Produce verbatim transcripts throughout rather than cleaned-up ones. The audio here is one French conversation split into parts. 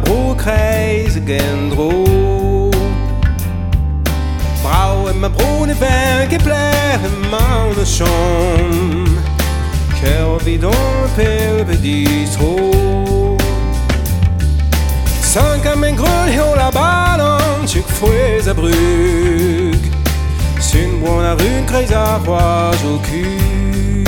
kreis gendro. Brauche ma brune Werke bläre meine Schom. Kör vid en pelve distro. Sanka min grön hela ballon, tjuk fouez à brug. Syn bon à rune kreis à roi au cul.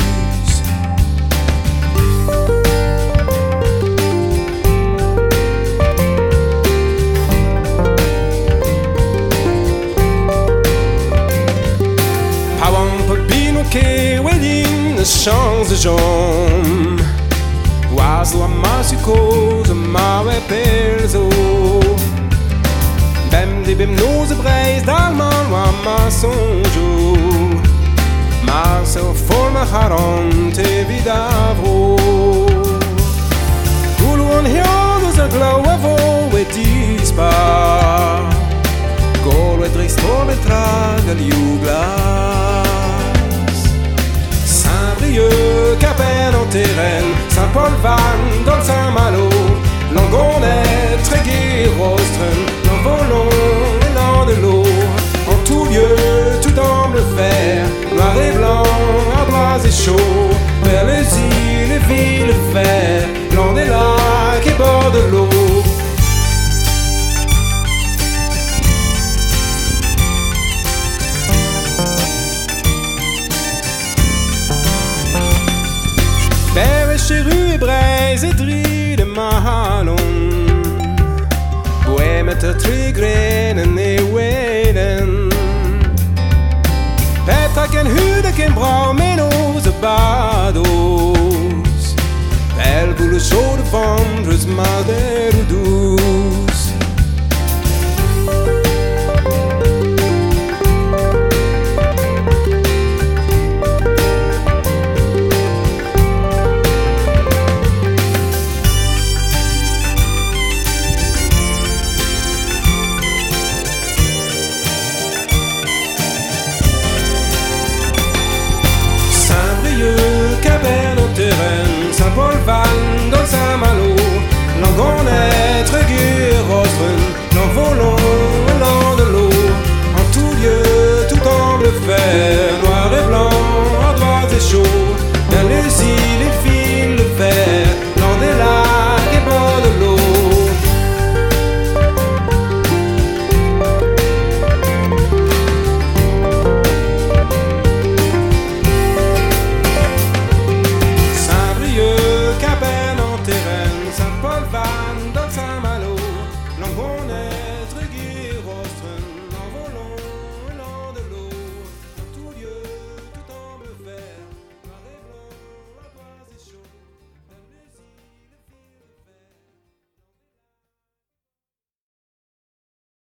Che wedin de chance de jom. Was la masiko de mawe pelzo. Bem de bem noze breis d'alman wa ma sonjo. Ma so forma haron te vidavro. Gulu on hion de glow avo et dispa. Golo et risto betraga liugla. Capelle en terrain, Saint-Paul-Van dans le Saint-Malo, Langonnet, Tréguier, Rostren, l'envolon et l'an de l'eau. En tout lieu, tout dans le fer, noir et blanc, ardoise et chaud, vers les îles et villes verts, l'an des lacs et bord de l'eau. Cheru et braise et dri de mahalon. Bohème ter trigrenen e weden. Petra ken hude ken brau menos e bados. Bel boule chaud de vendres maderu